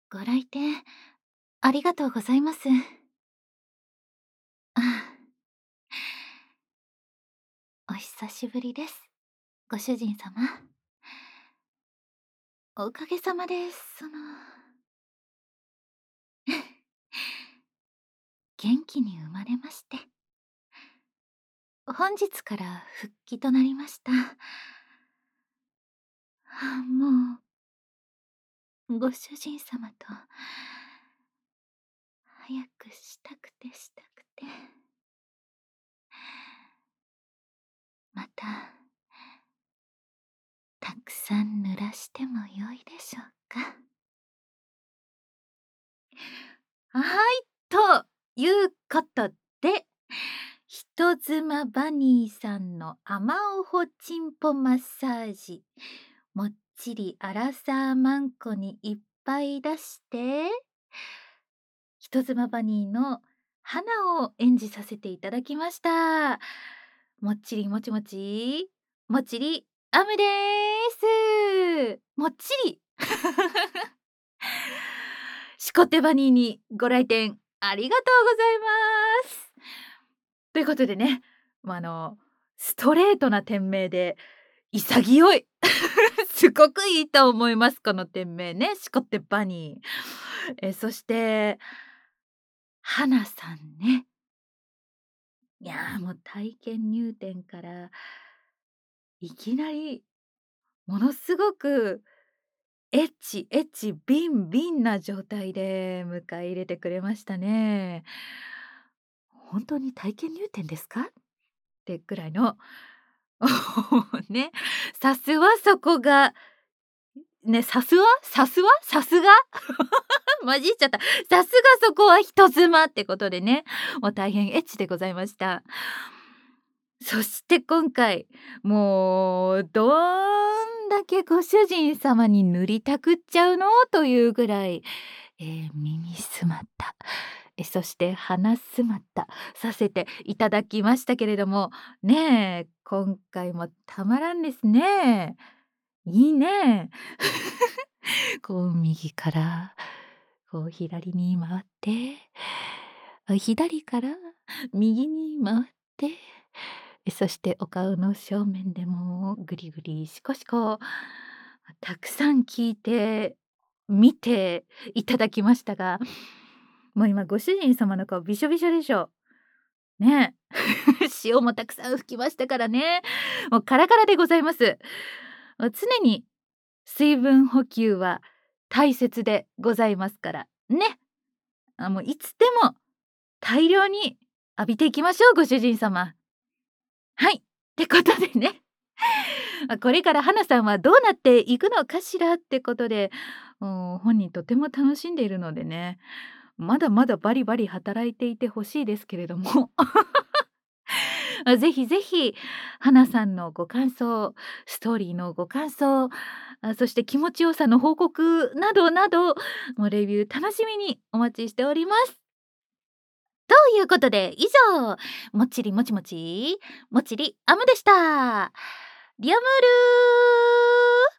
ご来店ありがとうございます。あお久しぶりです、ご主人様。おかげさまで、元気に生まれまして。本日から復帰となりました。もう、ご主人様と、早くしたくてしたくて。また、たくさん濡らしてもよいでしょうか。はい、ということで、人妻バニーさんのあまおほちんぽマッサージ、もっちりアラサーマンコにいっぱい出して、人妻バニーの花を演じさせていただきました。もっちりもちもち、もっちりアムです。もっちりシコテバニーにご来店ありがとうございます。ということでね、ストレートな店名で潔いすごくいいと思います、この店名ね、シコテバニー。そして花さんね。いや、もう体験入店からいきなりものすごくエッチエッチビンビンな状態で迎え入れてくれましたね。本当に体験入店ですかってくらいのね、さすはそこがね、さすはさすはさすが混じっちゃった。さすがそこは人妻ってことでね、もう大変エッチでございました。そして今回、もうどんだけご主人様に塗りたくっちゃうのというぐらい、耳すまった、そして鼻すまったさせていただきましたけれども、ねえ、今回もたまらんですね。いいね。こう右からこう左に回って、左から右に回って、そしてお顔の正面でもぐりぐりしこしこたくさん聞いて見ていただきましたが、もう今ご主人様の顔びしょびしょでしょ。ね。塩もたくさん吹きましたからね。もうカラカラでございます。常に水分補給は大切でございますからね。もういつでも大量に浴びていきましょう、ご主人様。はい。ってことでね。これから花さんはどうなっていくのかしらってことで、本人とても楽しんでいるのでね、まだまだバリバリ働いていてほしいですけれどもぜひぜひ花さんのご感想、ストーリーのご感想、そして気持ちよさの報告などなど、もうレビュー楽しみにお待ちしております。ということで以上、もっちりもちもちもちりアムでした。リアムールー